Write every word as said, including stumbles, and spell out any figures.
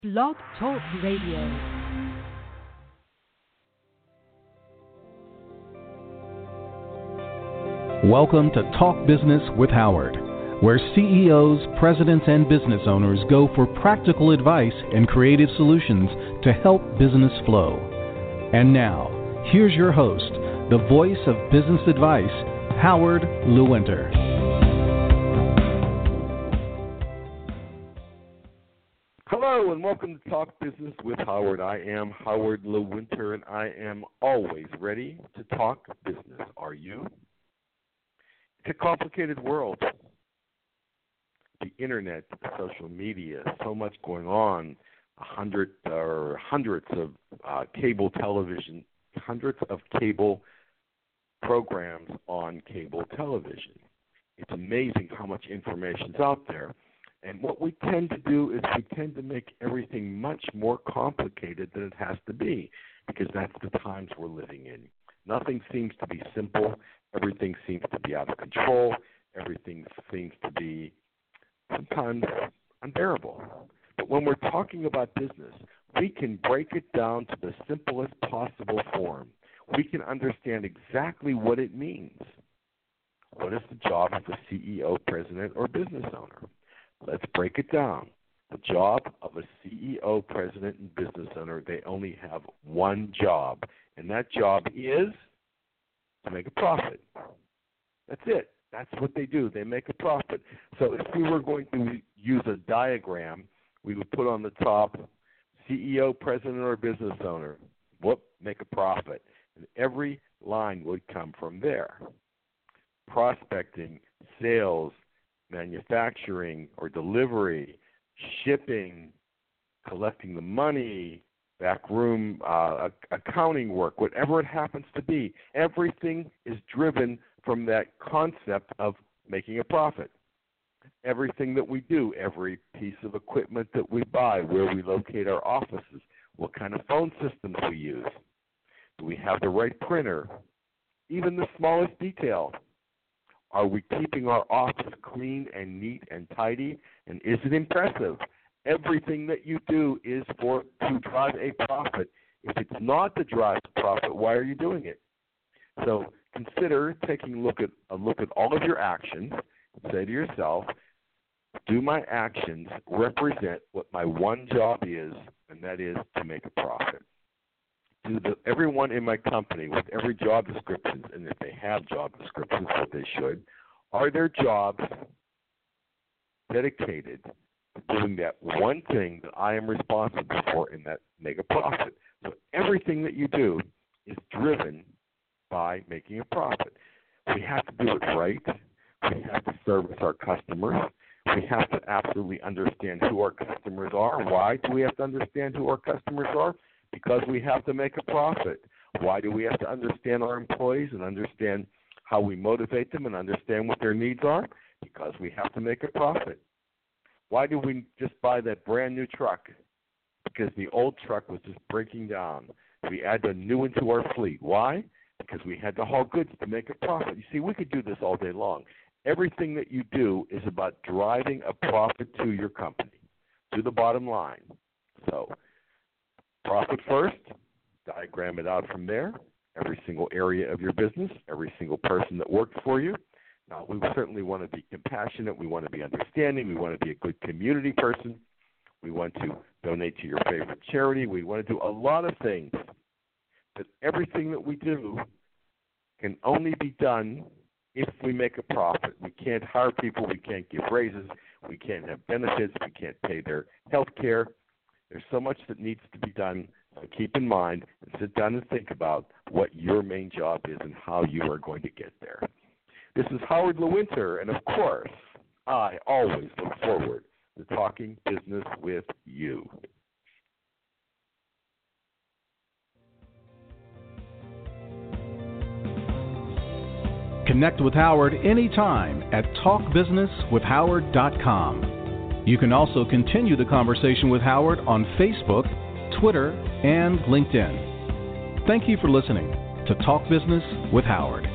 Blog Talk Radio. Welcome to Talk Business with Howard, where C E Os, presidents, and business owners go for practical advice and creative solutions to help business flow. And now, here's your host, the voice of business advice, Howard Lewinter. Hello and welcome to Talk Business with Howard. I am Howard Lewinter and I am always ready to talk business. Are you? It's a complicated world. The internet, social media, so much going on. A hundred or hundreds of uh, cable television, hundreds of cable programs on cable television. It's amazing how much information is out there. And what we tend to do is we tend to make everything much more complicated than it has to be, because that's the times we're living in. Nothing seems to be simple. Everything seems to be out of control. Everything seems to be sometimes unbearable. But when we're talking about business, we can break it down to the simplest possible form. We can understand exactly what it means. What is the job of a C E O, president, or business owner? Let's break it down. The job of a C E O, president, and business owner, they only have one job, and that job is to make a profit. That's it. That's what they do. They make a profit. So if we were going to use a diagram, we would put on the top C E O, president, or business owner. Whoop, make a profit. And every line would come from there. Prospecting, sales, manufacturing or delivery, shipping, collecting the money, backroom uh, accounting work, whatever it happens to be, everything is driven from that concept of making a profit. Everything that we do, every piece of equipment that we buy, where we locate our offices, what kind of phone systems we use, do we have the right printer, even the smallest detail. Are we keeping our office clean and neat and tidy? And is it impressive? Everything that you do is for to drive a profit. If it's not to drive a profit, why are you doing it? So consider taking a look at a look at all of your actions and say to yourself, do my actions represent what my one job is, and that is to make a profit? Do the, everyone in my company with every job description, and if they have job descriptions, what they should, are their jobs dedicated to doing that one thing that I am responsible for, and that make a profit? So everything that you do is driven by making a profit. We have to do it right. We have to service our customers. We have to absolutely understand who our customers are. Why do we have to understand who our customers are? Because we have to make a profit. Why do we have to understand our employees and understand how we motivate them and understand what their needs are? Because we have to make a profit. Why do we just buy that brand new truck? Because the old truck was just breaking down. We add the new into our fleet. Why? Because we had to haul goods to make a profit. You see, we could do this all day long. Everything that you do is about driving a profit to your company, to the bottom line. So, profit first, diagram it out from there, every single area of your business, every single person that works for you. Now, we certainly want to be compassionate. We want to be understanding. We want to be a good community person. We want to donate to your favorite charity. We want to do a lot of things. But everything that we do can only be done if we make a profit. We can't hire people. We can't give raises. We can't have benefits. We can't pay their health care. There's so much that needs to be done. So keep in mind and sit down and think about what your main job is and how you are going to get there. This is Howard Lewinter, and of course, I always look forward to talking business with you. Connect with Howard anytime at talk business with howard dot com. You can also continue the conversation with Howard on Facebook, Twitter, and LinkedIn. Thank you for listening to Talk Business with Howard.